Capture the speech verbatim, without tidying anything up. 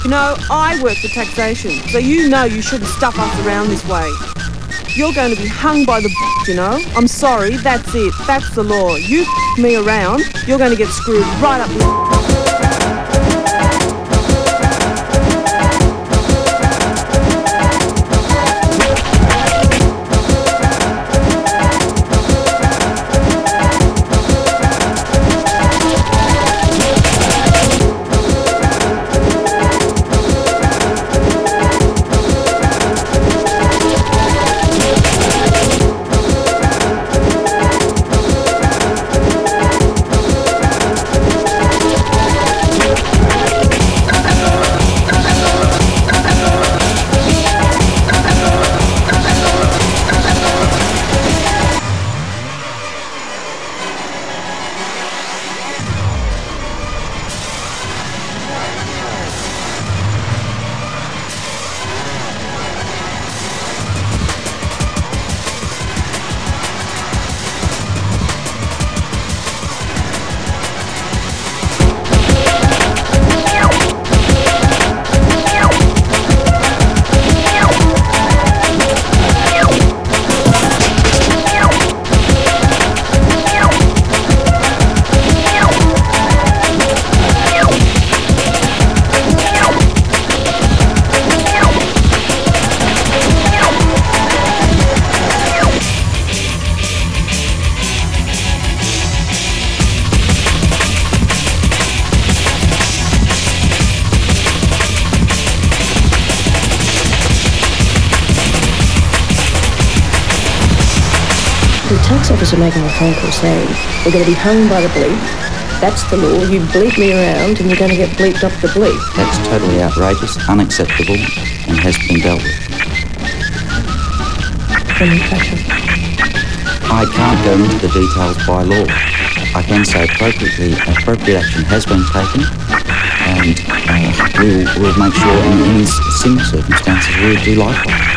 You know, I work for taxation, so you know you shouldn't stuff us around this way. You're going to be hung by the b***, you know? I'm sorry, that's it. That's the law. You f*** me around, you're going to get screwed right up the... The tax officer making a phone call saying we're going to be hung by the bleep. That's the law. You bleep me around and you're going to get bleeped up the bleep. That's totally outrageous, unacceptable, and has been dealt with. Criminal fashion. I can't go into the details by law. I can say appropriately, appropriate action has been taken, and uh, we'll, we'll make sure in any similar circumstances we'll do likewise.